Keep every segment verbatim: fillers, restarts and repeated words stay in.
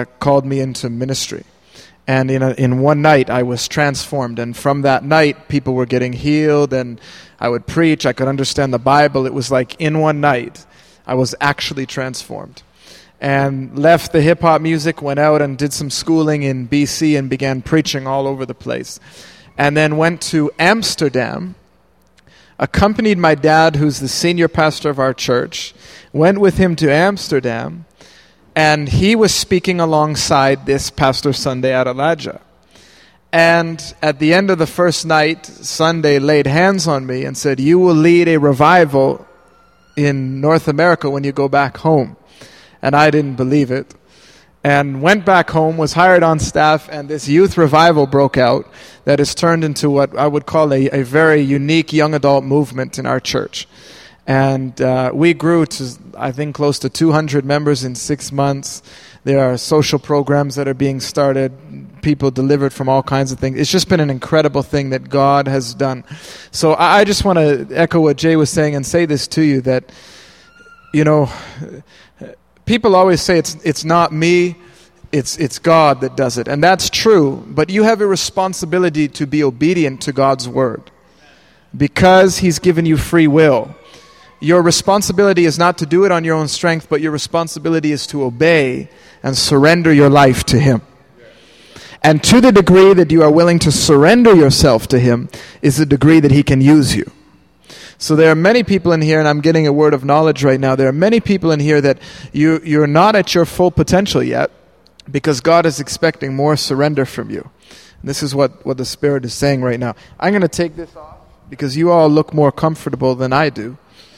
uh, called me into ministry. And in a, in one night, I was transformed. And from that night, people were getting healed, and I would preach. I could understand the Bible. It was like in one night, I was actually transformed. And left the hip-hop music, went out and did some schooling in B C and began preaching all over the place. And then went to Amsterdam, accompanied my dad, who's the senior pastor of our church, went with him to Amsterdam, and he was speaking alongside this Pastor Sunday Adelaja. And at the end of the first night, Sunday laid hands on me and said, "You will lead a revival in North America when you go back home." And I didn't believe it. And went back home, was hired on staff, and this youth revival broke out that has turned into what I would call a, a very unique young adult movement in our church. And uh, we grew to, I think, close to two hundred members in six months. There are social programs that are being started, people delivered from all kinds of things. It's just been an incredible thing that God has done. So I, I just want to echo what Jay was saying and say this to you, that, you know, people always say it's it's not me, it's it's God that does it. And that's true, but you have a responsibility to be obedient to God's word because He's given you free will. Your responsibility is not to do it on your own strength, but your responsibility is to obey and surrender your life to Him. And to the degree that you are willing to surrender yourself to Him is the degree that He can use you. So there are many people in here, and I'm getting a word of knowledge right now, there are many people in here that you, you're not at your full potential yet because God is expecting more surrender from you. And this is what, what the Spirit is saying right now. I'm going to take this off because you all look more comfortable than I do.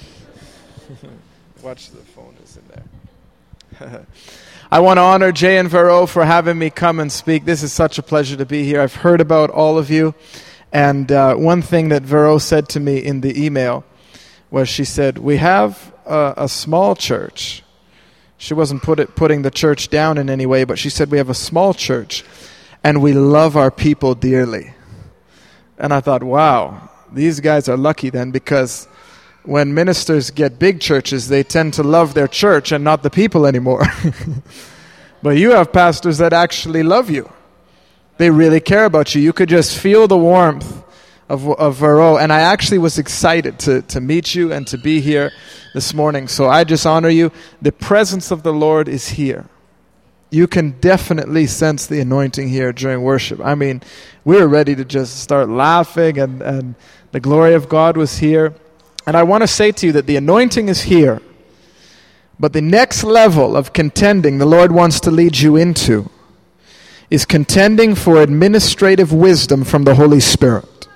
Watch, the phone is in there. I want to honor Jay and Vero for having me come and speak. This is such a pleasure to be here. I've heard about all of you. And uh, one thing that Vero said to me in the email was, she said, "We have a, a small church." She wasn't put it, putting the church down in any way, but she said, "We have a small church, and we love our people dearly." And I thought, wow, these guys are lucky then, because when ministers get big churches, they tend to love their church and not the people anymore. But you have pastors that actually love you. They really care about you. You could just feel the warmth of of Vero. And I actually was excited to, to meet you and to be here this morning. So I just honor you. The presence of the Lord is here. You can definitely sense the anointing here during worship. I mean, we were ready to just start laughing, and, and the glory of God was here. And I want to say to you that the anointing is here. But the next level of contending the Lord wants to lead you into is contending for administrative wisdom from the Holy Spirit.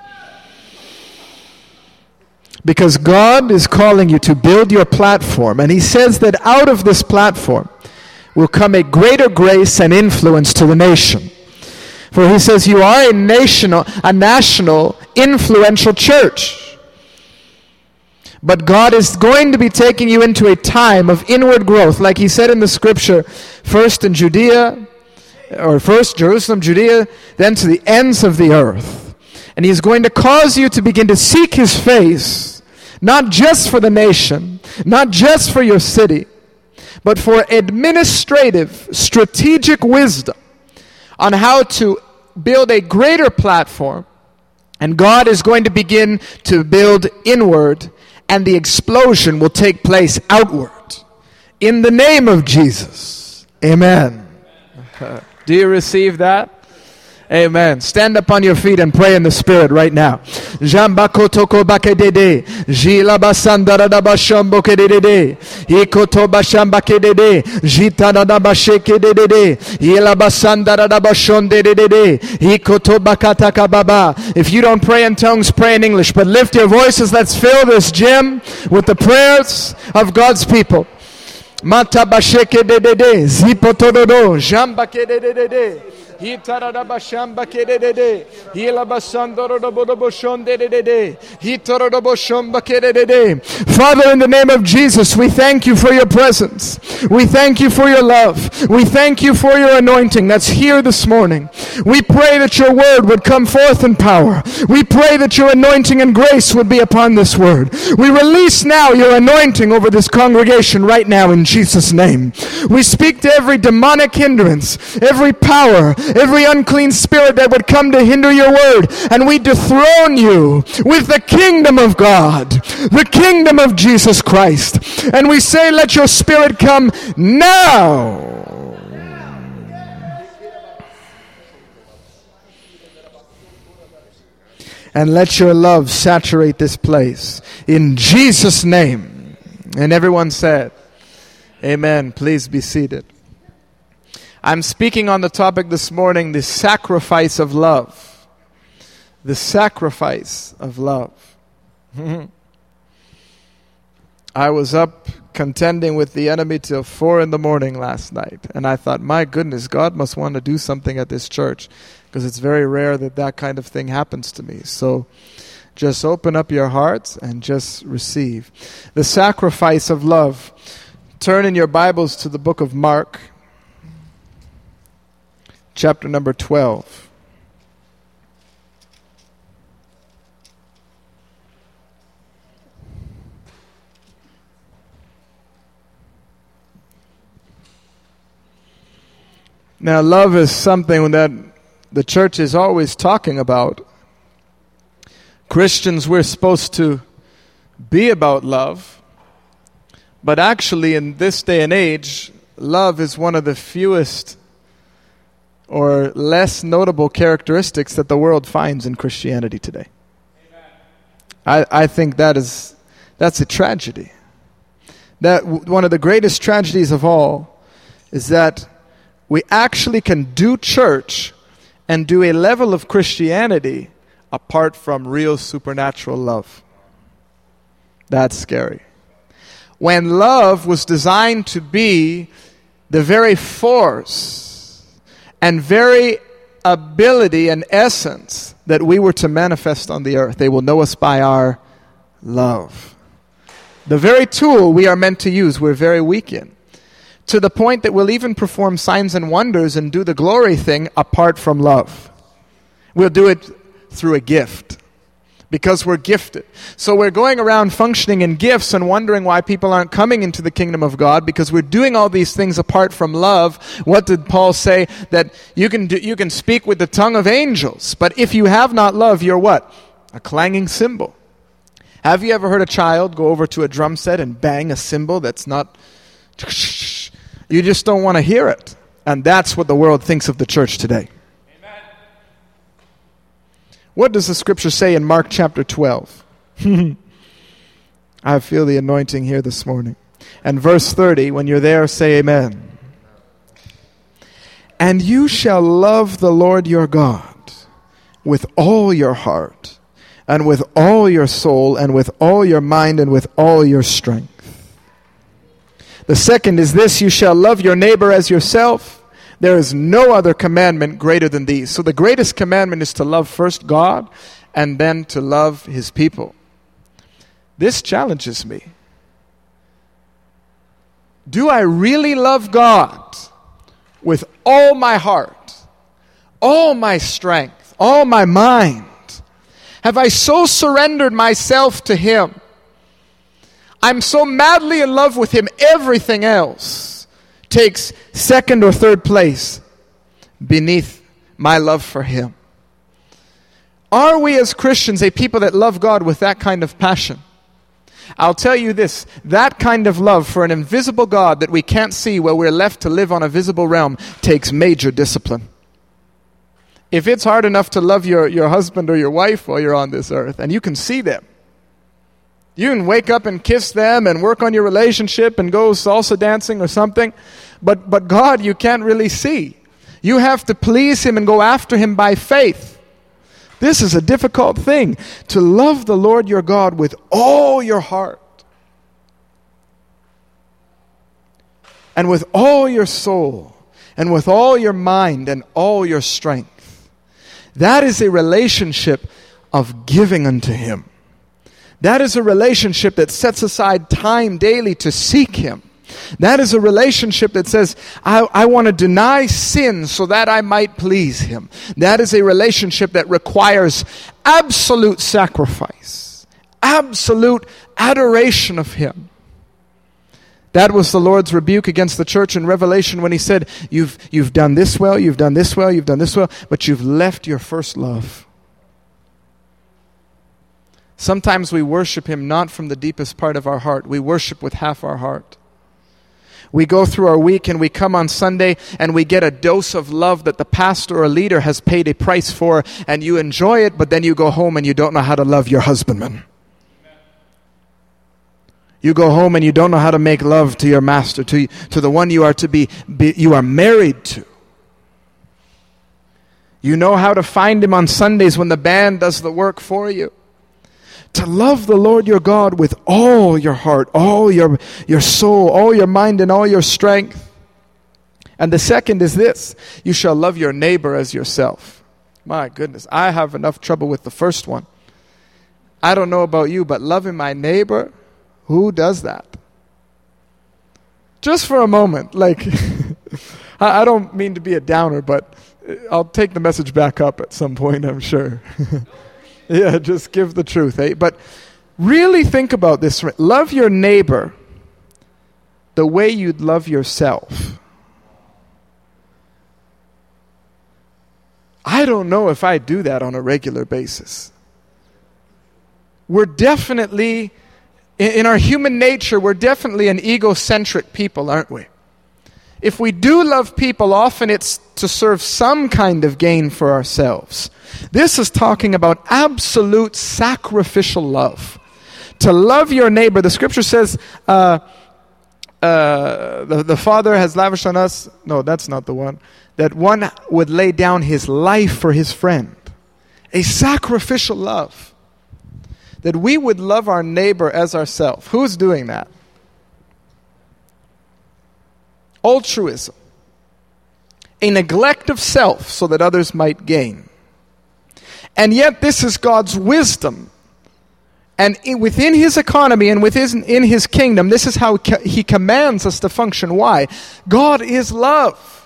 Because God is calling you to build your platform, and He says that out of this platform will come a greater grace and influence to the nation. For He says you are a national, a national influential church. But God is going to be taking you into a time of inward growth. Like He said in the scripture, first in Judea, or first Jerusalem, Judea, then to the ends of the earth. And He is going to cause you to begin to seek His face, not just for the nation, not just for your city, but for administrative, strategic wisdom on how to build a greater platform. And God is going to begin to build inward, and the explosion will take place outward. In the name of Jesus. Amen. Do you receive that? Amen. Stand up on your feet and pray in the Spirit right now. Jambakotoko bakedede. Jilabasandaradabashambo kedede. Ikotobashambakedede. Jitanadabashekedede. Ilabasandaradabashondedede. Ikotobakatakababa. If you don't pray in tongues, pray in English. But lift your voices. Let's fill this gym with the prayers of God's people. Matabashekedede. Zipotododo. Jambakedede. Hitarabashamba kedede. Hilabasandorodobodoboshondedede. Hitorodoboshomba kedede. Father, in the name of Jesus, we thank you for your presence. We thank you for your love. We thank you for your anointing that's here this morning. We pray that your word would come forth in power. We pray that your anointing and grace would be upon this word. We release now your anointing over this congregation right now in Jesus' name. We speak to every demonic hindrance, every power, every unclean spirit that would come to hinder your word, and we dethrone you with the kingdom of God, the kingdom of Jesus Christ. And we say, let your spirit come now. And let your love saturate this place. In Jesus' name. And everyone said, amen. Please be seated. I'm speaking on the topic this morning, the sacrifice of love. The sacrifice of love. I was up contending with the enemy till four in the morning last night. And I thought, my goodness, God must want to do something at this church, because it's very rare that that kind of thing happens to me. So just open up your hearts and just receive. The sacrifice of love. Turn in your Bibles to the book of Mark, chapter number twelve. Now, love is something that the church is always talking about. Christians, we're supposed to be about love. But actually, in this day and age, love is one of the fewest or less notable characteristics that the world finds in Christianity today. I, I think that is that's a tragedy. That w- one of the greatest tragedies of all is that we actually can do church and do a level of Christianity apart from real supernatural love. That's scary. When love was designed to be the very force and very ability and essence that we were to manifest on the earth, they will know us by our love. The very tool we are meant to use, we're very weak in. To the point that we'll even perform signs and wonders and do the glory thing apart from love. We'll do it through a gift, because we're gifted. So we're going around functioning in gifts and wondering why people aren't coming into the kingdom of God, because we're doing all these things apart from love. What did Paul say? That you can do, you can speak with the tongue of angels, but if you have not love, you're what? A clanging cymbal. Have you ever heard a child go over to a drum set and bang a cymbal that's not... You just don't want to hear it. And that's what the world thinks of the church today. Amen. What does the scripture say in Mark chapter twelve? I feel the anointing here this morning. And verse thirty, when you're there, say amen. And you shall love the Lord your God with all your heart, and with all your soul, and with all your mind, and with all your strength. The second is this: you shall love your neighbor as yourself. There is no other commandment greater than these. So the greatest commandment is to love first God and then to love his people. This challenges me. Do I really love God with all my heart, all my strength, all my mind? Have I so surrendered myself to him? I'm so madly in love with him, everything else takes second or third place beneath my love for him. Are we as Christians a people that love God with that kind of passion? I'll tell you this, that kind of love for an invisible God that we can't see, where we're left to live on a visible realm, takes major discipline. If it's hard enough to love your, your husband or your wife while you're on this earth, and you can see them, you can wake up and kiss them and work on your relationship and go salsa dancing or something. But but God, you can't really see. You have to please him and go after him by faith. This is a difficult thing, to love the Lord your God with all your heart and with all your soul and with all your mind and all your strength. That is a relationship of giving unto Him. That is a relationship that sets aside time daily to seek Him. That is a relationship that says, I, I want to deny sin so that I might please Him. That is a relationship that requires absolute sacrifice, absolute adoration of Him. That was the Lord's rebuke against the church in Revelation when He said, you've, you've done this well, you've done this well, you've done this well, but you've left your first love. Sometimes we worship Him not from the deepest part of our heart. We worship with half our heart. We go through our week and we come on Sunday and we get a dose of love that the pastor or leader has paid a price for, and you enjoy it, but then you go home and you don't know how to love your husbandman. You go home and you don't know how to make love to your master, to, to the one you are to be, be you are married to. You know how to find Him on Sundays when the band does the work for you. To love the Lord your God with all your heart, all your, your soul, all your mind, and all your strength. And the second is this: you shall love your neighbor as yourself. My goodness, I have enough trouble with the first one. I don't know about you, but loving my neighbor, who does that? Just for a moment, like, I, I don't mean to be a downer, but I'll take the message back up at some point, I'm sure. Yeah, just give the truth, eh? But really think about this. Love your neighbor the way you'd love yourself. I don't know if I do that on a regular basis. We're definitely, in our human nature, we're definitely an egocentric people, aren't we? If we do love people, often it's to serve some kind of gain for ourselves. This is talking about absolute sacrificial love. To love your neighbor, the scripture says, uh, uh, the, the Father has lavished on us, no, that's not the one, that one would lay down his life for his friend. A sacrificial love. That we would love our neighbor as ourselves. Who's doing that? Altruism. A neglect of self so that others might gain. And yet this is God's wisdom. And in, within His economy and within in His kingdom, this is how He commands us to function. Why? God is love.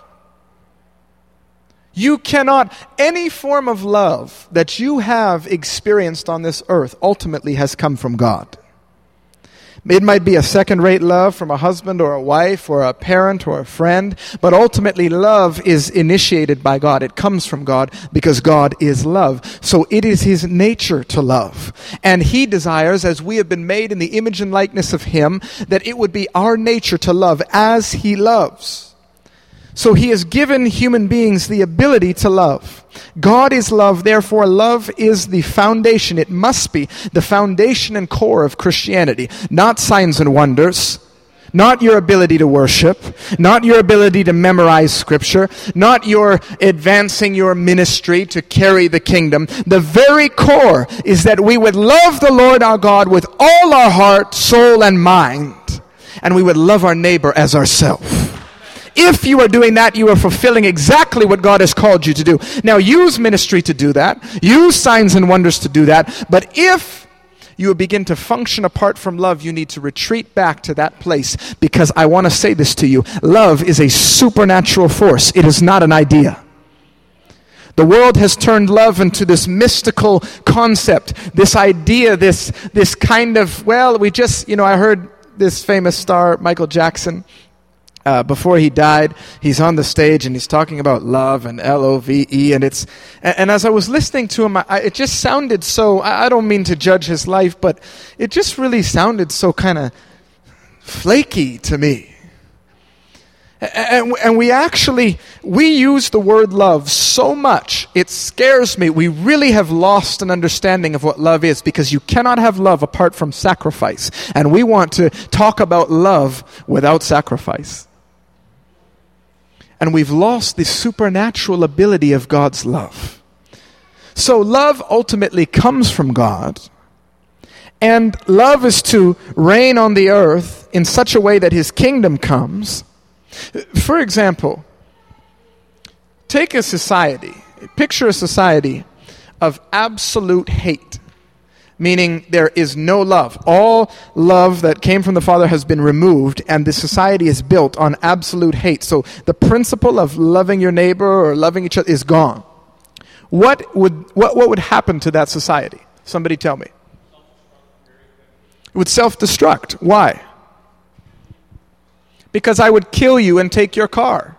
You cannot, any form of love that you have experienced on this earth ultimately has come from God. It might be a second-rate love from a husband or a wife or a parent or a friend, but ultimately love is initiated by God. It comes from God because God is love. So it is His nature to love. And He desires, as we have been made in the image and likeness of Him, that it would be our nature to love as He loves. So He has given human beings the ability to love. God is love, therefore love is the foundation. It must be the foundation and core of Christianity. Not signs and wonders, not your ability to worship, not your ability to memorize scripture, not your advancing your ministry to carry the kingdom. The very core is that we would love the Lord our God with all our heart, soul, and mind, and we would love our neighbor as ourselves. If you are doing that, you are fulfilling exactly what God has called you to do. Now, use ministry to do that. Use signs and wonders to do that. But if you begin to function apart from love, you need to retreat back to that place. Because I want to say this to you. Love is a supernatural force. It is not an idea. The world has turned love into this mystical concept, this idea, this, this kind of, well, we just, you know, I heard this famous star, Michael Jackson, Uh, before he died, he's on the stage and he's talking about love and L O V E, and it's and, and as I was listening to him, I, it just sounded so, I, I don't mean to judge his life, but it just really sounded so kind of flaky to me. And, and we actually, we use the word love so much, it scares me. We really have lost an understanding of what love is, because you cannot have love apart from sacrifice. And we want to talk about love without sacrifice. And we've lost the supernatural ability of God's love. So love ultimately comes from God. And love is to reign on the earth in such a way that His kingdom comes. For example, take a society, picture a society of absolute hate, meaning there is no love. All love that came from the Father has been removed, and the society is built on absolute hate. So the principle of loving your neighbor or loving each other is gone. What would what, what would happen to that society? Somebody tell me. It would self-destruct. Why? Because I would kill you and take your car.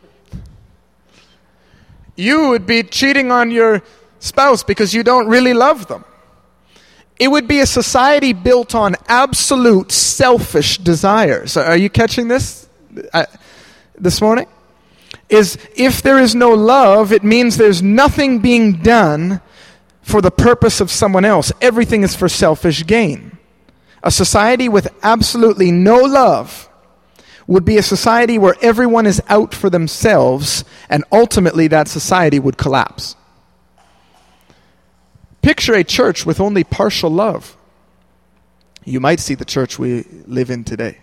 You would be cheating on your spouse because you don't really love them. It would be a society built on absolute selfish desires. Are you catching this uh, this morning? Is if there is no love, it means there's nothing being done for the purpose of someone else. Everything is for selfish gain. A society with absolutely no love would be a society where everyone is out for themselves, and ultimately that society would collapse. Picture a church with only partial love. You might see the church we live in today.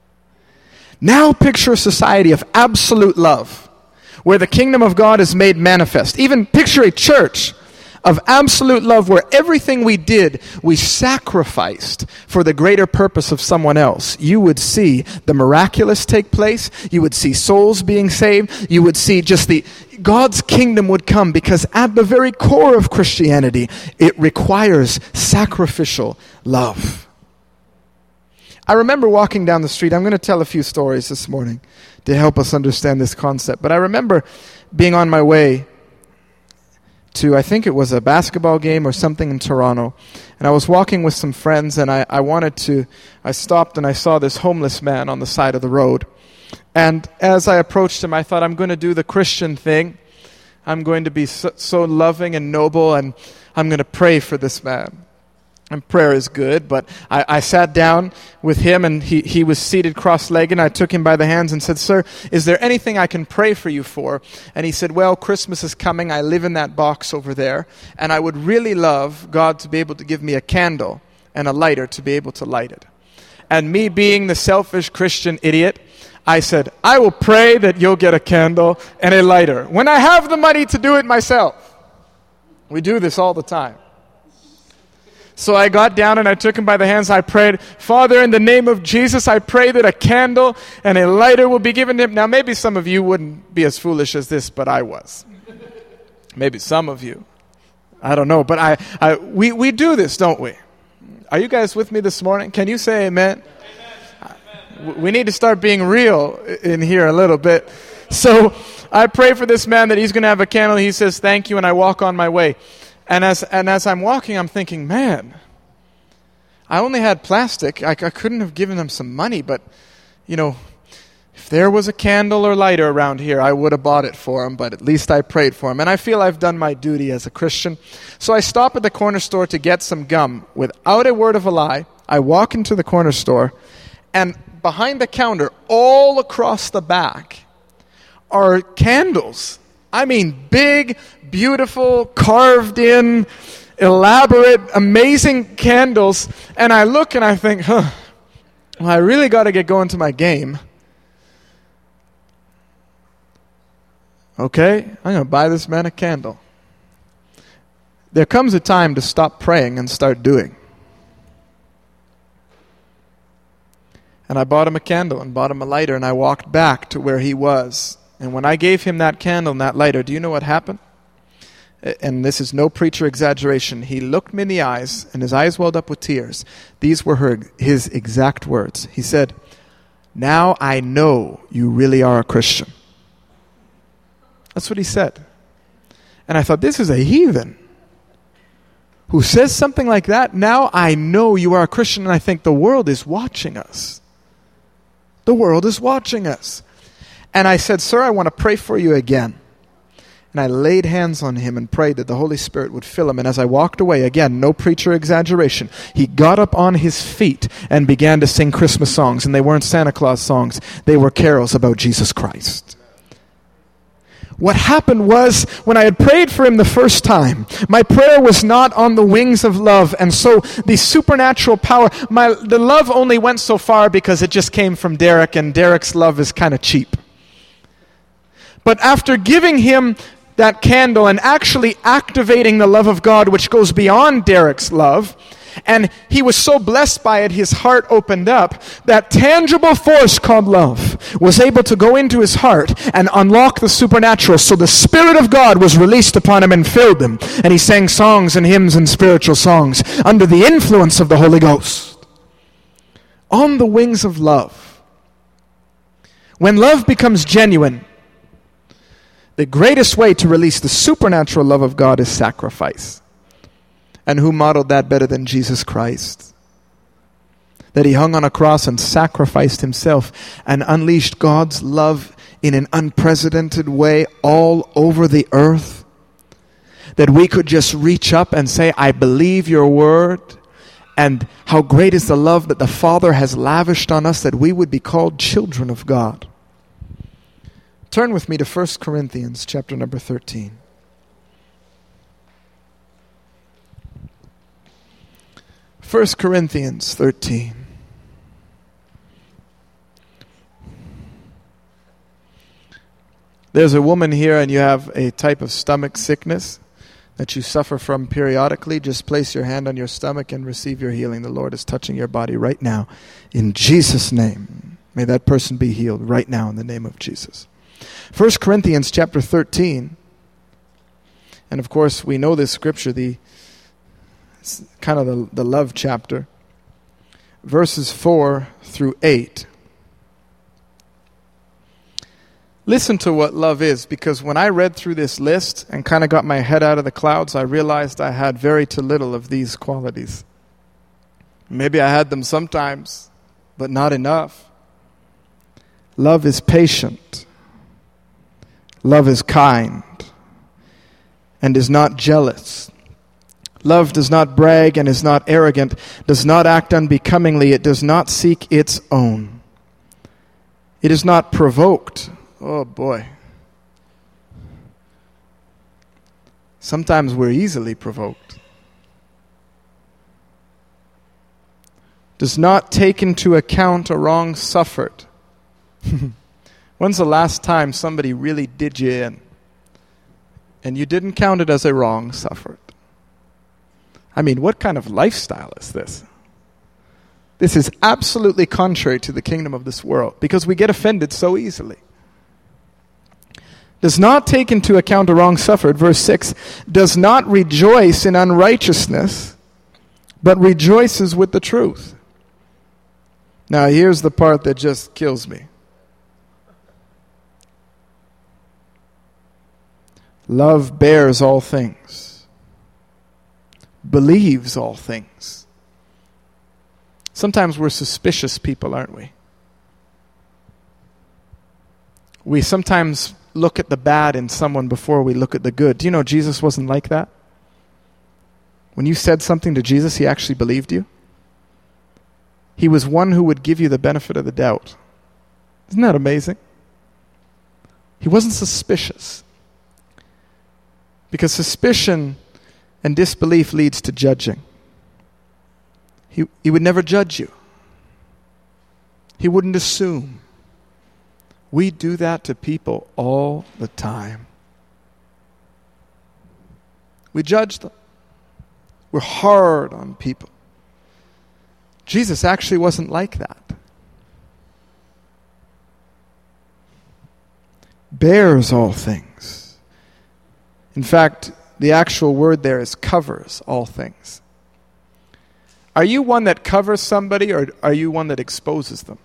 Now picture a society of absolute love, where the kingdom of God is made manifest. Even picture a church of absolute love where everything we did, we sacrificed for the greater purpose of someone else. You would see the miraculous take place. You would see souls being saved. You would see just the God's kingdom would come, because at the very core of Christianity, it requires sacrificial love. I remember walking down the street. I'm going to tell a few stories this morning to help us understand this concept. But I remember being on my way to, I think it was a basketball game or something in Toronto. And I was walking with some friends, and I, I wanted to, I stopped and I saw this homeless man on the side of the road. And as I approached him, I thought, I'm going to do the Christian thing. I'm going to be so, so loving and noble, and I'm going to pray for this man. And prayer is good, but I, I sat down with him, and he, he was seated cross-legged. I took him by the hands and said, "Sir, is there anything I can pray for you for?" And he said, "Well, Christmas is coming. I live in that box over there, and I would really love God to be able to give me a candle and a lighter to be able to light it." And me being the selfish Christian idiot, I said, "I will pray that you'll get a candle and a lighter when I have the money to do it myself." We do this all the time. So I got down and I took him by the hands. I prayed, "Father, in the name of Jesus, I pray that a candle and a lighter will be given to him." Now, maybe some of you wouldn't be as foolish as this, but I was. Maybe some of you. I don't know. But I, I we, we do this, don't we? Are you guys with me this morning? Can you say amen? Amen. We need to start being real in here a little bit. So I pray for this man that he's going to have a candle. He says, "Thank you," and I walk on my way. And as and as I'm walking, I'm thinking, man, I only had plastic. I, I couldn't have given them some money, but, you know, if there was a candle or lighter around here, I would have bought it for him, but at least I prayed for him. And I feel I've done my duty as a Christian. So I stop at the corner store to get some gum. Without a word of a lie, I walk into the corner store, and behind the counter, all across the back, are candles. I mean, big, beautiful, carved in, elaborate, amazing candles. And I look and I think, huh, well, I really got to get going to my game. Okay, I'm going to buy this man a candle. There comes a time to stop praying and start doing. And I bought him a candle and bought him a lighter, and I walked back to where he was. And when I gave him that candle and that lighter, do you know what happened? And this is no preacher exaggeration. He looked me in the eyes, and his eyes welled up with tears. These were her, his exact words. He said, "Now I know you really are a Christian." That's what he said. And I thought, this is a heathen who says something like that. Now I know you are a Christian. And I think the world is watching us. The world is watching us. And I said, "Sir, I want to pray for you again." And I laid hands on him and prayed that the Holy Spirit would fill him. And as I walked away, again, no preacher exaggeration, he got up on his feet and began to sing Christmas songs. And they weren't Santa Claus songs. They were carols about Jesus Christ. What happened was, when I had prayed for him the first time, my prayer was not on the wings of love. And so the supernatural power, my the love only went so far because it just came from Derek, and Derek's love is kind of cheap. But after giving him that candle and actually activating the love of God, which goes beyond Derek's love, and he was so blessed by it, his heart opened up. That tangible force called love was able to go into his heart and unlock the supernatural. So the Spirit of God was released upon him and filled him. And he sang songs and hymns and spiritual songs under the influence of the Holy Ghost. On the wings of love. When love becomes genuine, the greatest way to release the supernatural love of God is sacrifice. And who modeled that better than Jesus Christ? That he hung on a cross and sacrificed himself and unleashed God's love in an unprecedented way all over the earth. That we could just reach up and say, I believe your word. And how great is the love that the Father has lavished on us that we would be called children of God. Turn with me to First Corinthians chapter number thirteen. First Corinthians thirteen. There's a woman here and you have a type of stomach sickness that you suffer from periodically. Just place your hand on your stomach and receive your healing. The Lord is touching your body right now. In Jesus' name. May that person be healed right now in the name of Jesus. First Corinthians chapter thirteen. And of course we know this scripture, the It's kind of the, the love chapter. Verses four through eight. Listen to what love is, because when I read through this list and kind of got my head out of the clouds, I realized I had very to little of these qualities. Maybe I had them sometimes, but not enough. Love is patient. Love is kind and is not jealous. Love does not brag and is not arrogant, does not act unbecomingly, it does not seek its own. It is not provoked. Oh boy. Sometimes we're easily provoked. Does not take into account a wrong suffered. When's the last time somebody really did you in and you didn't count it as a wrong suffered? I mean, what kind of lifestyle is this? This is absolutely contrary to the kingdom of this world because we get offended so easily. Does not take into account a wrong suffered, verse six, does not rejoice in unrighteousness, but rejoices with the truth. Now here's the part that just kills me. Love bears all things, believes all things. Sometimes we're suspicious people, aren't we? We sometimes look at the bad in someone before we look at the good. Do you know Jesus wasn't like that? When you said something to Jesus, he actually believed you. He was one who would give you the benefit of the doubt. Isn't that amazing? He wasn't suspicious. Because suspicion and disbelief leads to judging. He, he would never judge you. He wouldn't assume. We do that to people all the time. We judge them. We're hard on people. Jesus actually wasn't like that. Bears all things. In fact, the actual word there is covers all things. Are you one that covers somebody, or are you one that exposes them?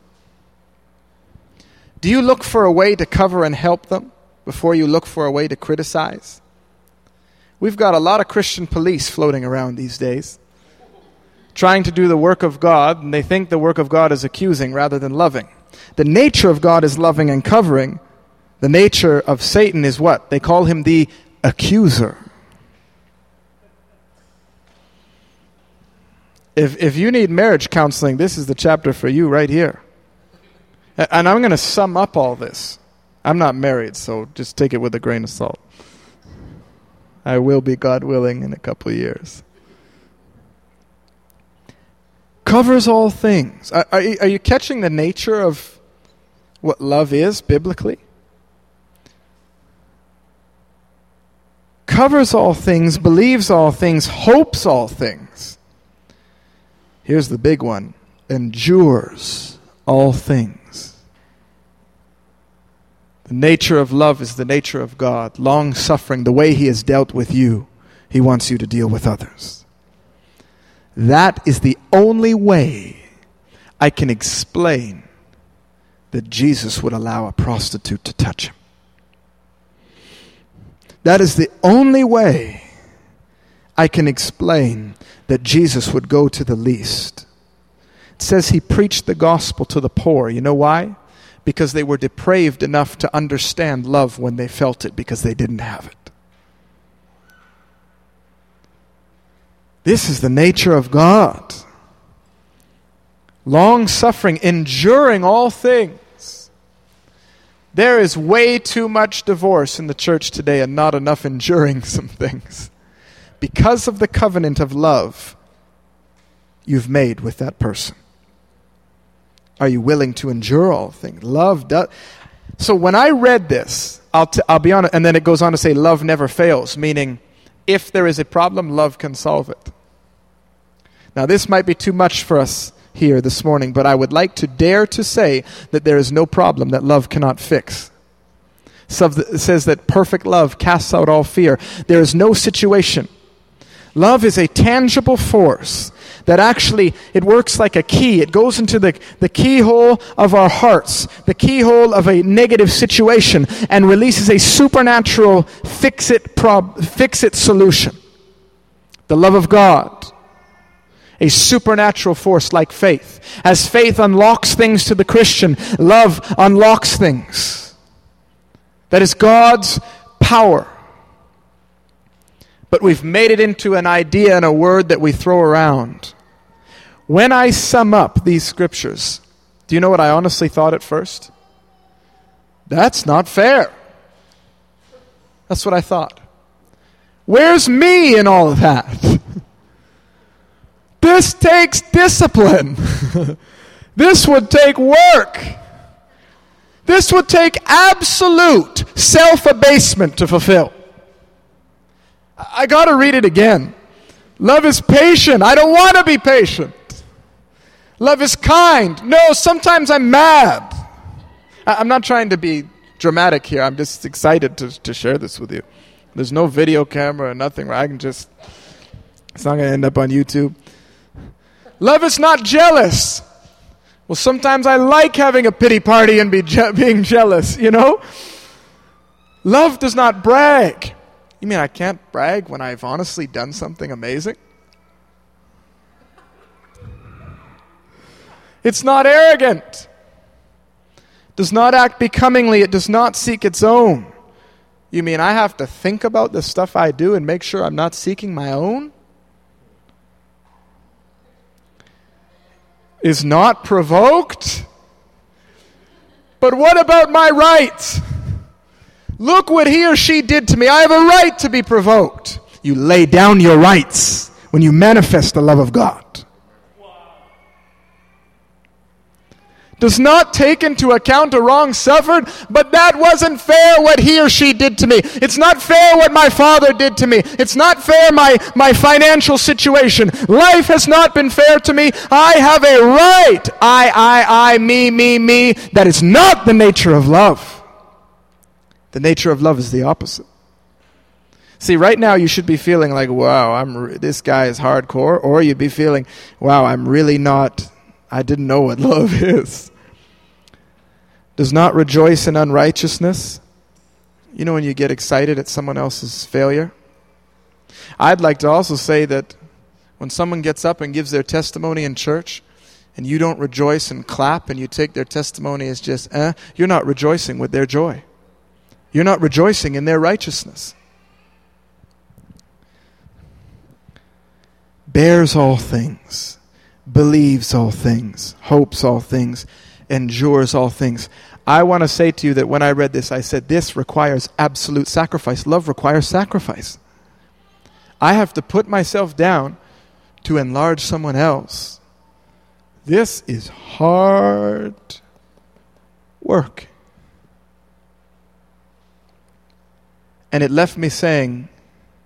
Do you look for a way to cover and help them before you look for a way to criticize? We've got a lot of Christian police floating around these days, trying to do the work of God, and they think the work of God is accusing rather than loving. The nature of God is loving and covering. The nature of Satan is what? They call him the accuser. If if you need marriage counseling, this is the chapter for you right here. And I'm going to sum up all this. I'm not married, so just take it with a grain of salt. I will be, God willing, in a couple of years. Covers all things. Are, are, you, are you catching the nature of what love is biblically? covers all things, believes all things, hopes all things. Here's the big one. Endures all things. The nature of love is the nature of God. Long-suffering, the way He has dealt with you, He wants you to deal with others. That is the only way I can explain that Jesus would allow a prostitute to touch Him. That is the only way I can explain that Jesus would go to the least. It says He preached the gospel to the poor. You know why? Because they were depraved enough to understand love when they felt it, because they didn't have it. This is the nature of God. Long-suffering, enduring all things. There is way too much divorce in the church today and not enough enduring some things. Because of the covenant of love you've made with that person. Are you willing to endure all things? Love does. So when I read this, I'll, t- I'll be honest, and then it goes on to say love never fails, meaning if there is a problem, love can solve it. Now this might be too much for us here this morning, but I would like to dare to say that there is no problem that love cannot fix. So it says that perfect love casts out all fear. There is no situation. Love is a tangible force that actually, it works like a key. It goes into the, the keyhole of our hearts, the keyhole of a negative situation, and releases a supernatural fix-it prob- fix-it solution. The love of God. A supernatural force like faith. As faith unlocks things to the Christian, love unlocks things. That is God's power. But we've made it into an idea and a word that we throw around. When I sum up these scriptures, do you know what I honestly thought at first? That's not fair. That's what I thought. Where's me in all of that? This takes discipline. This would take work. This would take absolute self-abasement to fulfill. I got to read it again. Love is patient. I don't want to be patient. Love is kind. No, sometimes I'm mad. I'm not trying to be dramatic here. I'm just excited to, to share this with you. There's no video camera or nothing where I can just... It's not going to end up on YouTube. Love is not jealous. Well, sometimes I like having a pity party and be je- being jealous, you know? Love does not brag. You mean I can't brag when I've honestly done something amazing? It's not arrogant. It does not act becomingly. It does not seek its own. You mean I have to think about the stuff I do and make sure I'm not seeking my own? Is not provoked? But what about my rights? Look what he or she did to me. I have a right to be provoked. You lay down your rights when you manifest the love of God. Does not take into account a wrong suffered, but that wasn't fair what he or she did to me. It's not fair what my father did to me. It's not fair my, my financial situation. Life has not been fair to me. I have a right. I, I, I, me, me, me. That is not the nature of love. The nature of love is the opposite. See, right now you should be feeling like, wow, I'm re- this guy is hardcore. Or you'd be feeling, wow, I'm really not... I didn't know what love is. Does not rejoice in unrighteousness. You know when you get excited at someone else's failure? I'd like to also say that when someone gets up and gives their testimony in church, and you don't rejoice and clap, and you take their testimony as just, eh, you're not rejoicing with their joy. You're not rejoicing in their righteousness. Bears all things. Believes all things, hopes all things, endures all things. I want to say to you that when I read this, I said, this requires absolute sacrifice. Love requires sacrifice. I have to put myself down to enlarge someone else. This is hard work. And it left me saying,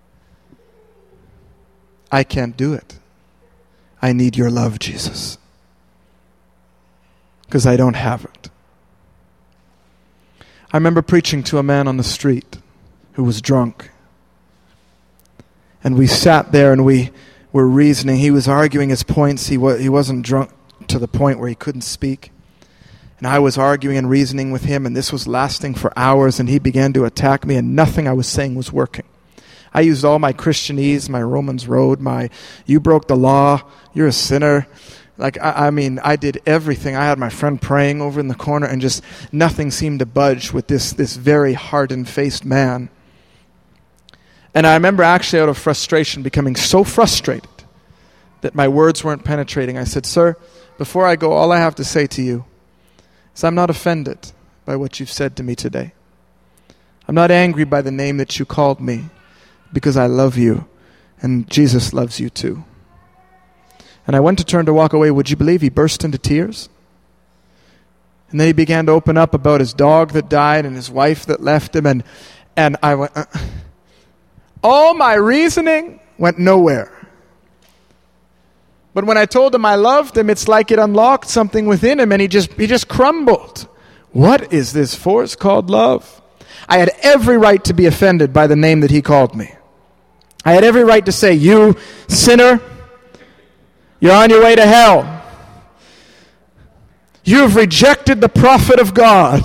I can't do it. I need your love, Jesus. Because I don't have it. I remember preaching to a man on the street who was drunk. And we sat there and we were reasoning. He was arguing his points. He, wa- he wasn't drunk to the point where he couldn't speak. And I was arguing and reasoning with him, and this was lasting for hours, and he began to attack me, and nothing I was saying was working. I used all my Christianese, my Romans Road, my you broke the law, you're a sinner. Like, I, I mean, I did everything. I had my friend praying over in the corner, and just nothing seemed to budge with this, this very hardened-faced man. And I remember actually out of frustration becoming so frustrated that my words weren't penetrating. I said, sir, before I go, all I have to say to you is I'm not offended by what you've said to me today. I'm not angry by the name that you called me because I love you and Jesus loves you too. And I went to turn to walk away. Would you believe he burst into tears? And then he began to open up about his dog that died and his wife that left him. And, and I went, uh, all my reasoning went nowhere. But when I told him I loved him, it's like it unlocked something within him and he just he just crumbled. What is this force called love? I had every right to be offended by the name that he called me. I had every right to say, you sinner, you're on your way to hell. You have rejected the prophet of God.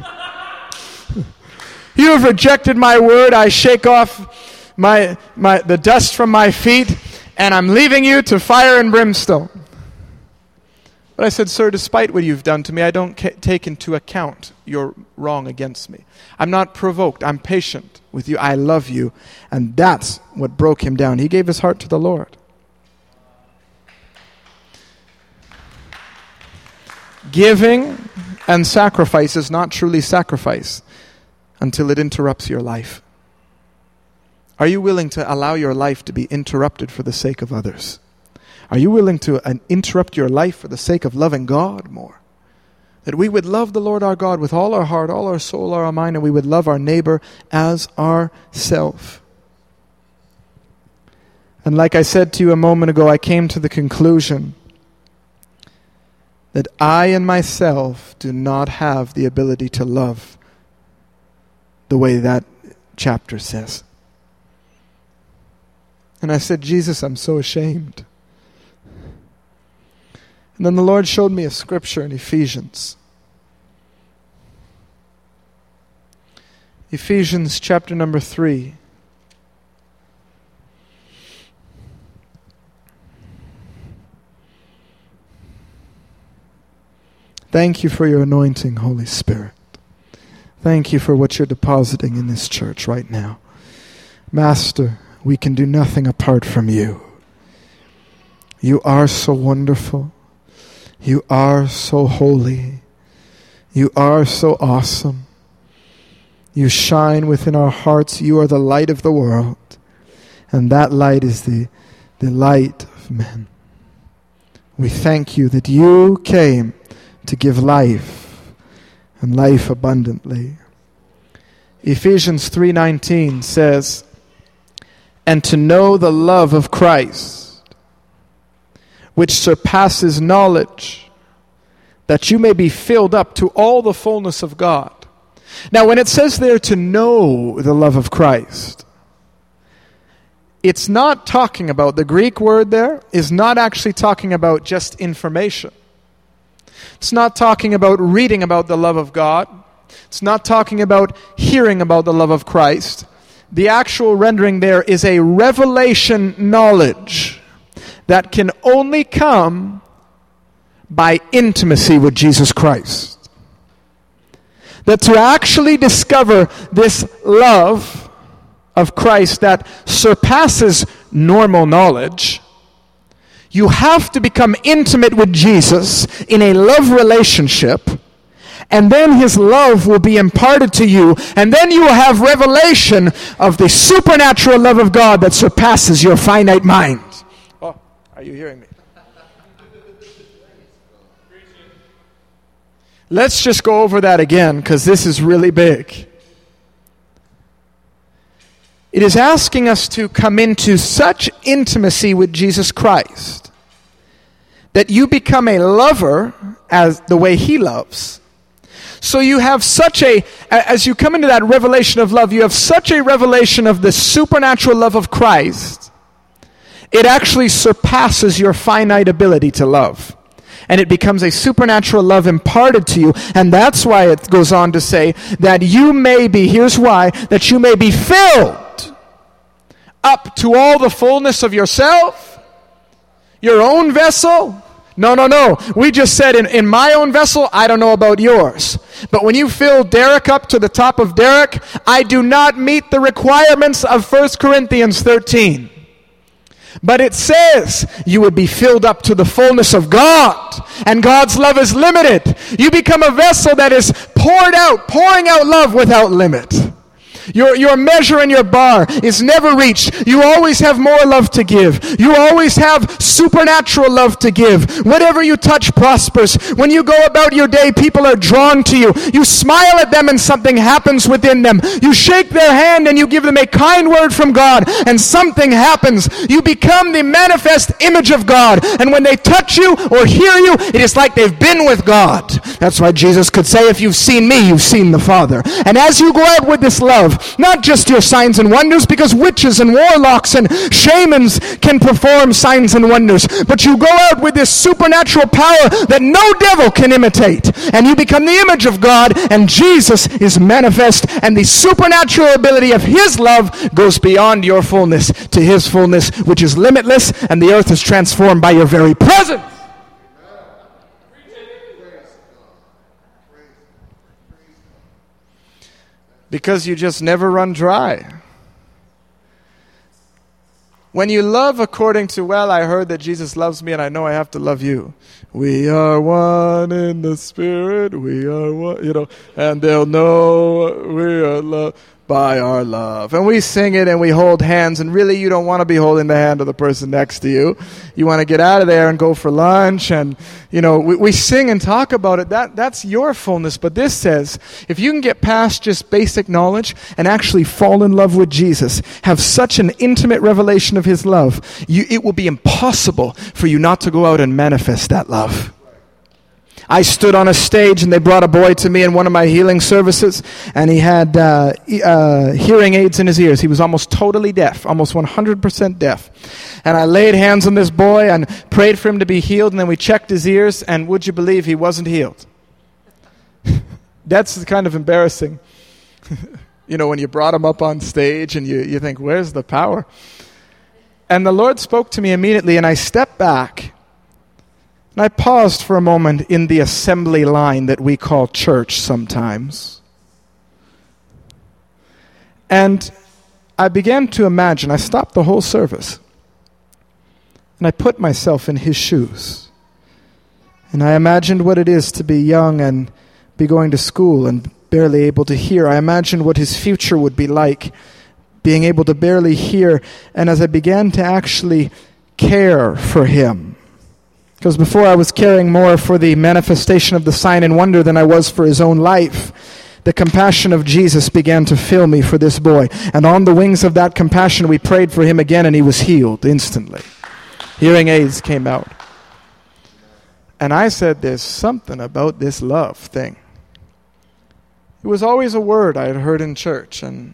You have rejected my word. I shake off my my the dust from my feet. And I'm leaving you to fire and brimstone. But I said, sir, despite what you've done to me, I don't ca- take into account your wrong against me. I'm not provoked. I'm patient with you. I love you. And that's what broke him down. He gave his heart to the Lord. Giving and sacrifice is not truly sacrifice until it interrupts your life. Are you willing to allow your life to be interrupted for the sake of others? Are you willing to uh, interrupt your life for the sake of loving God more? That we would love the Lord our God with all our heart, all our soul, all our mind, and we would love our neighbor as ourself. And like I said to you a moment ago, I came to the conclusion that I and myself do not have the ability to love the way that chapter says. And I said, Jesus, I'm so ashamed. And then the Lord showed me a scripture in Ephesians. Ephesians chapter number three. Thank you for your anointing, Holy Spirit. Thank you for what you're depositing in this church right now. Master, we can do nothing apart from you. You are so wonderful. You are so holy. You are so awesome. You shine within our hearts. You are the light of the world. And that light is the, the light of men. We thank you that you came to give life and life abundantly. Ephesians three nineteen says, and to know the love of Christ, which surpasses knowledge, that you may be filled up to all the fullness of God. Now, when it says there to know the love of Christ, it's not talking about, the Greek word there is not actually talking about just information. It's not talking about reading about the love of God. It's not talking about hearing about the love of Christ. The actual rendering there is a revelation knowledge that can only come by intimacy with Jesus Christ. That to actually discover this love of Christ that surpasses normal knowledge, you have to become intimate with Jesus in a love relationship, and then his love will be imparted to you, and then you will have revelation of the supernatural love of God that surpasses your finite mind. Oh, are you hearing me? Let's just go over that again, because this is really big. It is asking us to come into such intimacy with Jesus Christ that you become a lover as the way he loves. So you have such a, as you come into that revelation of love, you have such a revelation of the supernatural love of Christ, it actually surpasses your finite ability to love. And it becomes a supernatural love imparted to you. And that's why it goes on to say that you may be, here's why, that you may be filled up to all the fullness of yourself, your own vessel. No, no, no. We just said in, in my own vessel, I don't know about yours. But when you fill Derek up to the top of Derek, I do not meet the requirements of First Corinthians thirteen. But it says you would be filled up to the fullness of God. And God's love is limited. You become a vessel that is poured out, pouring out love without limit. Your, your measure and your bar is never reached. You always have more love to give. You always have supernatural love to give. Whatever you touch prospers. When you go about your day, people are drawn to you. You smile at them and something happens within them. You shake their hand and you give them a kind word from God and something happens. You become the manifest image of God. And when they touch you or hear you, it is like they've been with God. That's why Jesus could say, if you've seen me, you've seen the Father. And as you go out with this love, not just your signs and wonders, because witches and warlocks and shamans can perform signs and wonders, but you go out with this supernatural power that no devil can imitate, and you become the image of God, and Jesus is manifest, and the supernatural ability of his love goes beyond your fullness to his fullness, which is limitless, and the earth is transformed by your very presence. Because you just never run dry. When you love according to, well, I heard that Jesus loves me and I know I have to love you. We are one in the Spirit, we are one, you know, and they'll know we are loved by our love. And we sing it and we hold hands, and really you don't want to be holding the hand of the person next to you. You want to get out of there and go for lunch, and you know, we, we sing and talk about it. That that's your fullness. But this says, if you can get past just basic knowledge and actually fall in love with Jesus, have such an intimate revelation of his love, you, it will be impossible for you not to go out and manifest that love. I stood on a stage and they brought a boy to me in one of my healing services, and he had uh, uh, hearing aids in his ears. He was almost totally deaf, almost one hundred percent deaf. And I laid hands on this boy and prayed for him to be healed, and then we checked his ears, and would you believe he wasn't healed? That's kind of embarrassing. You know, when you brought him up on stage and you, you think, where's the power? And the Lord spoke to me immediately, and I stepped back. And I paused for a moment in the assembly line that we call church sometimes. And I began to imagine, I stopped the whole service. And I put myself in his shoes. And I imagined what it is to be young and be going to school and barely able to hear. I imagined what his future would be like, being able to barely hear. And as I began to actually care for him, because before I was caring more for the manifestation of the sign and wonder than I was for his own life, the compassion of Jesus began to fill me for this boy. And on the wings of that compassion, we prayed for him again, and he was healed instantly. Hearing aids came out. And I said, there's something about this love thing. It was always a word I had heard in church, and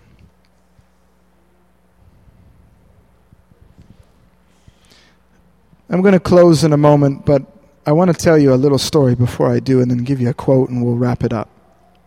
I'm going to close in a moment, but I want to tell you a little story before I do, and then give you a quote, and we'll wrap it up.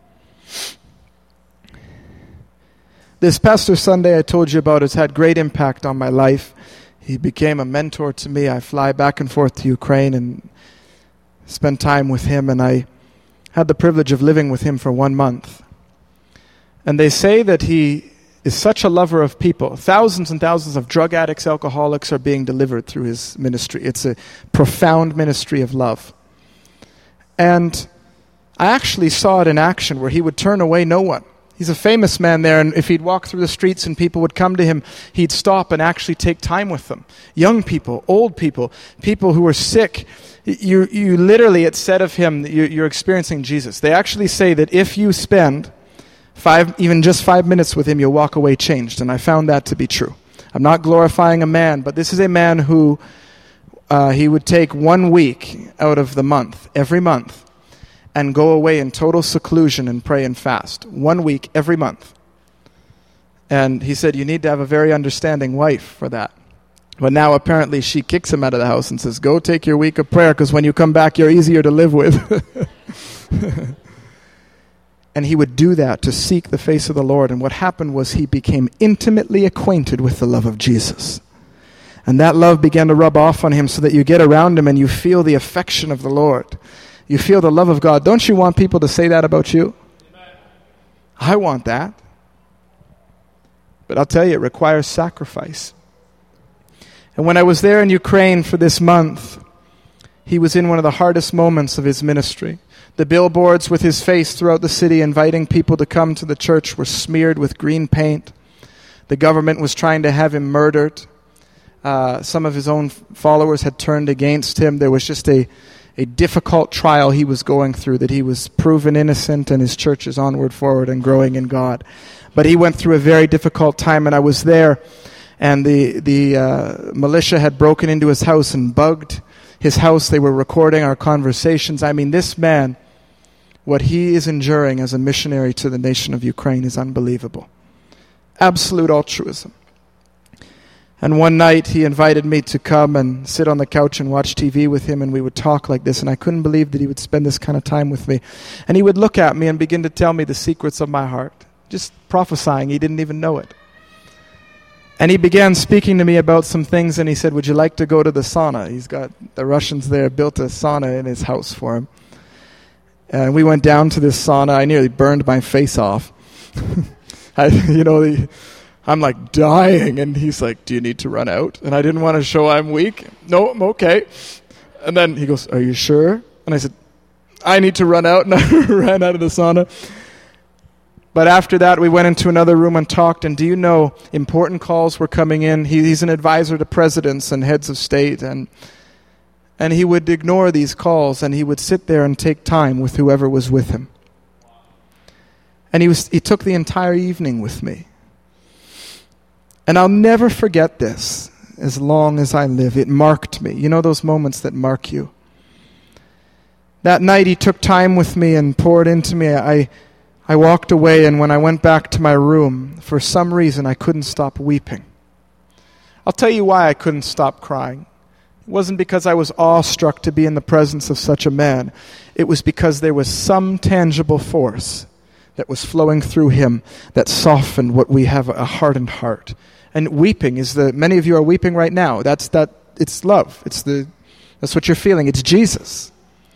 This Pastor Sunday I told you about has had great impact on my life. He became a mentor to me. I fly back and forth to Ukraine and spend time with him, and I had the privilege of living with him for one month. And they say that he is such a lover of people. Thousands and thousands of drug addicts, alcoholics are being delivered through his ministry. It's a profound ministry of love. And I actually saw it in action, where he would turn away no one. He's a famous man there, and if he'd walk through the streets and people would come to him, he'd stop and actually take time with them. Young people, old people, people who were sick. You, you literally, it said of him, that you're experiencing Jesus. They actually say that if you spend Five, even just five minutes with him, you'll walk away changed. And I found that to be true. I'm not glorifying a man, but this is a man who uh, he would take one week out of the month, every month, and go away in total seclusion and pray and fast. One week every month. And he said, you need to have a very understanding wife for that. But now apparently she kicks him out of the house and says, go take your week of prayer, because when you come back, you're easier to live with. And he would do that to seek the face of the Lord. And what happened was he became intimately acquainted with the love of Jesus. And that love began to rub off on him, so that you get around him and you feel the affection of the Lord. You feel the love of God. Don't you want people to say that about you? Amen. I want that. But I'll tell you, it requires sacrifice. And when I was there in Ukraine for this month, he was in one of the hardest moments of his ministry. The billboards with his face throughout the city inviting people to come to the church were smeared with green paint. The government was trying to have him murdered. Uh, some of his own followers had turned against him. There was just a, a difficult trial he was going through, that he was proven innocent and his church is onward, forward, and growing in God. But he went through a very difficult time, and I was there, and the, the uh, militia had broken into his house and bugged his house. They were recording our conversations. I mean, this man, what he is enduring as a missionary to the nation of Ukraine is unbelievable. Absolute altruism. And one night he invited me to come and sit on the couch and watch T V with him, and we would talk like this, and I couldn't believe that he would spend this kind of time with me. And he would look at me and begin to tell me the secrets of my heart, just prophesying. He didn't even know it. And he began speaking to me about some things, and he said, would you like to go to the sauna? He's got, the Russians there built a sauna in his house for him. And we went down to this sauna. I nearly burned my face off. I, you know, the, I'm like dying, and he's like, do you need to run out? And I didn't want to show I'm weak. No, I'm okay. And then he goes, are you sure? And I said, I need to run out, and I ran out of the sauna. But after that, we went into another room and talked, and do you know, important calls were coming in. He, he's an advisor to presidents and heads of state, and and he would ignore these calls, and he would sit there and take time with whoever was with him. And he was he took the entire evening with me. And I'll never forget this as long as I live. It marked me. You know those moments that mark you? That night he took time with me and poured into me. I I walked away, and when I went back to my room, for some reason I couldn't stop weeping. I'll tell you why I couldn't stop crying. It wasn't because I was awestruck to be in the presence of such a man. It was because there was some tangible force that was flowing through him that softened what we have, a hardened heart. And weeping is the, many of you are weeping right now. That's that, it's love. It's the, that's what you're feeling. It's Jesus.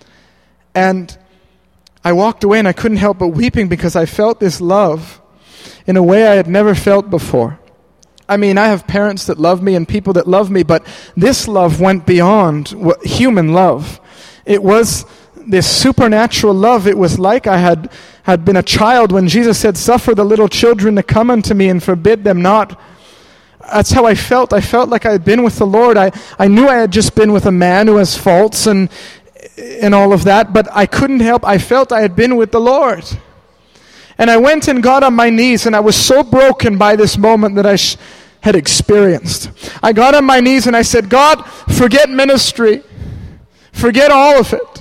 And I walked away and I couldn't help but weeping, because I felt this love in a way I had never felt before. I mean, I have parents that love me and people that love me, but this love went beyond what, human love. It was this supernatural love. It was like I had, had been a child when Jesus said, suffer the little children to come unto me and forbid them not. That's how I felt. I felt like I had been with the Lord. I, I knew I had just been with a man who has faults and and all of that, but I couldn't help. I felt I had been with the Lord. And I went and got on my knees, and I was so broken by this moment that I sh- had experienced. I got on my knees and I said, God, forget ministry. Forget all of it.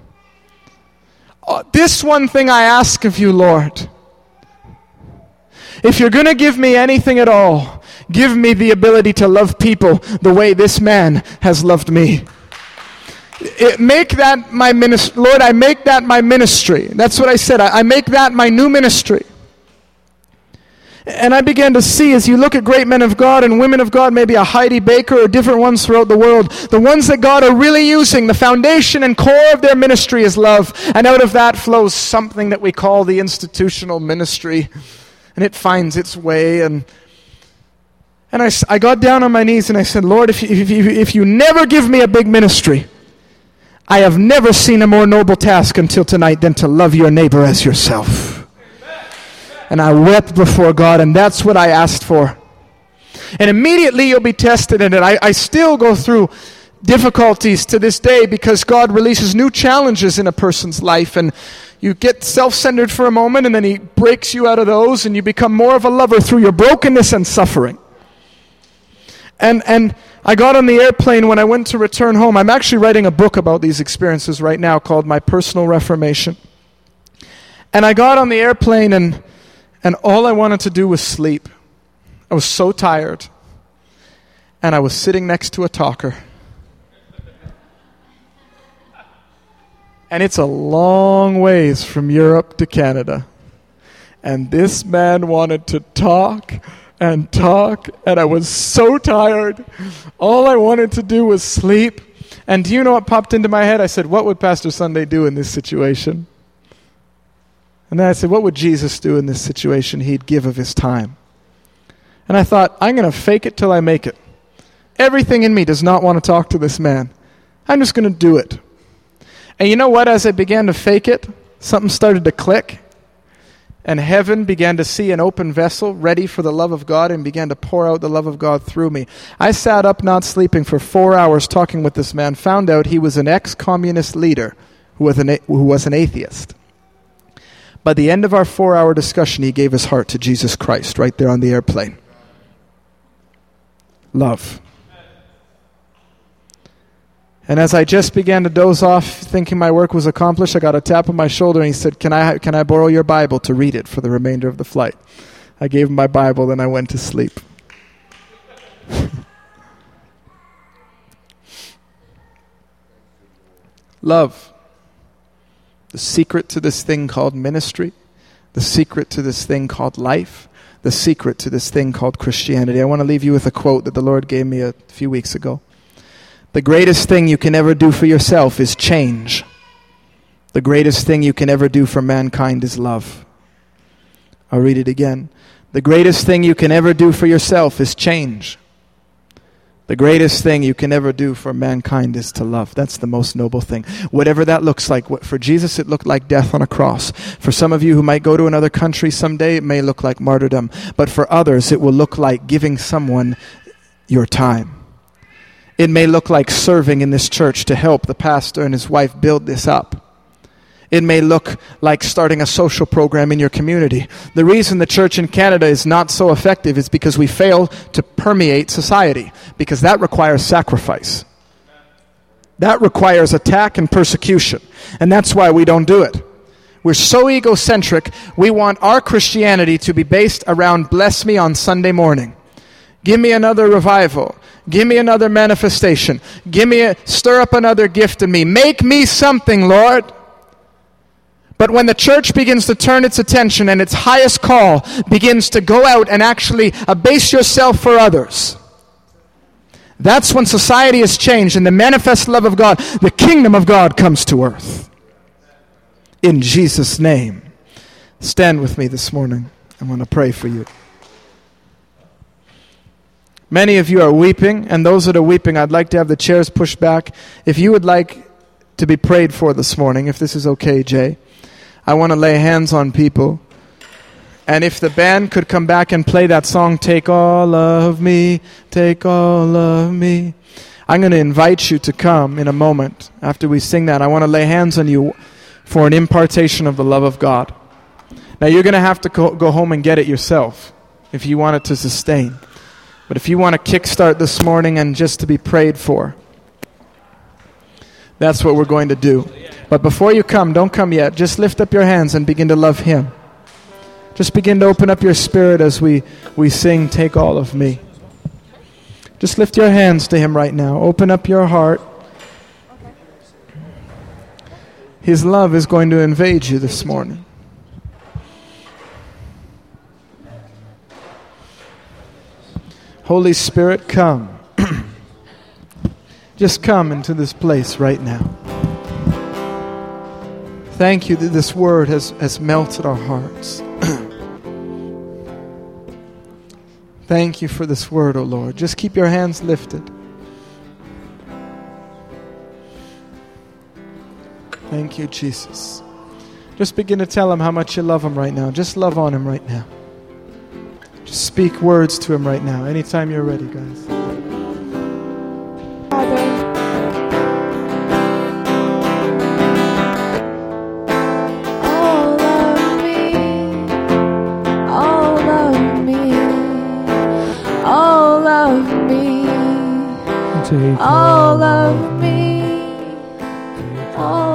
Uh, this one thing I ask of you, Lord. If you're going to give me anything at all, give me the ability to love people the way this man has loved me. It, make that my ministry. Lord, I make that my ministry. That's what I said. I, I make that my new ministry. And I began to see, as you look at great men of God and women of God, maybe a Heidi Baker or different ones throughout the world, the ones that God are really using, the foundation and core of their ministry is love. And out of that flows something that we call the institutional ministry. And it finds its way. And and I, I got down on my knees and I said, Lord, if you, if you, if you never give me a big ministry, I have never seen a more noble task until tonight than to love your neighbor as yourself. And I wept before God, and that's what I asked for. And immediately you'll be tested in it. I, I still go through difficulties to this day because God releases new challenges in a person's life, and you get self-centered for a moment and then He breaks you out of those and you become more of a lover through your brokenness and suffering. And and I got on the airplane when I went to return home. I'm actually writing a book about these experiences right now called My Personal Reformation. And I got on the airplane and and all I wanted to do was sleep. I was so tired. And I was sitting next to a talker. And it's a long ways from Europe to Canada. And this man wanted to talk and talk, and I was so tired. All I wanted to do was sleep. And do you know what popped into my head? I said, what would Pastor Sunday do in this situation? And then I said, what would Jesus do in this situation? He'd give of His time. And I thought, I'm going to fake it till I make it. Everything in me does not want to talk to this man. I'm just going to do it. And you know what? As I began to fake it, something started to click. And heaven began to see an open vessel ready for the love of God and began to pour out the love of God through me. I sat up not sleeping for four hours talking with this man, found out he was an ex-communist leader who was an, who was an atheist. By the end of our four-hour discussion, he gave his heart to Jesus Christ right there on the airplane. Love. And as I just began to doze off, thinking my work was accomplished, I got a tap on my shoulder and he said, can I can I borrow your Bible to read it for the remainder of the flight? I gave him my Bible, then I went to sleep. Love. The secret to this thing called ministry, the secret to this thing called life, the secret to this thing called Christianity. I want to leave you with a quote that the Lord gave me a few weeks ago. The greatest thing you can ever do for yourself is change. The greatest thing you can ever do for mankind is love. I'll read it again. The greatest thing you can ever do for yourself is change. The greatest thing you can ever do for mankind is to love. That's the most noble thing. Whatever that looks like. For Jesus, it looked like death on a cross. For some of you who might go to another country someday, it may look like martyrdom. But for others, it will look like giving someone your time. It may look like serving in this church to help the pastor and his wife build this up. It may look like starting a social program in your community. The reason the church in Canada is not so effective is because we fail to permeate society, because that requires sacrifice. That requires attack and persecution, and that's why we don't do it. We're so egocentric, we want our Christianity to be based around bless me on Sunday morning. Give me another revival. Give me another manifestation. Give me a, stir up another gift in me. Make me something, Lord. But when the church begins to turn its attention and its highest call begins to go out and actually abase yourself for others, that's when society has changed and the manifest love of God, the kingdom of God, comes to earth. In Jesus' name. Stand with me this morning. I want to pray for you. Many of you are weeping, and those that are weeping, I'd like to have the chairs pushed back. If you would like to be prayed for this morning, if this is okay, Jay, I want to lay hands on people. And if the band could come back and play that song, Take All of Me, Take All of Me. I'm going to invite you to come in a moment after we sing that. I want to lay hands on you for an impartation of the love of God. Now, you're going to have to go, go home and get it yourself if you want it to sustain. But if you want to kickstart this morning and just to be prayed for, that's what we're going to do. But before you come, don't come yet. Just lift up your hands and begin to love Him. Just begin to open up your spirit as we, we sing, Take All of Me. Just lift your hands to Him right now. Open up your heart. His love is going to invade you this morning. Holy Spirit, come. Just come into this place right now. Thank you that this word has, has melted our hearts. Thank you for this word, O Lord. Just keep your hands lifted. Thank you, Jesus. Just begin to tell Him how much you love Him right now. Just love on Him right now. Just speak words to Him right now. Anytime you're ready, guys. Father, of me, Take all of me, all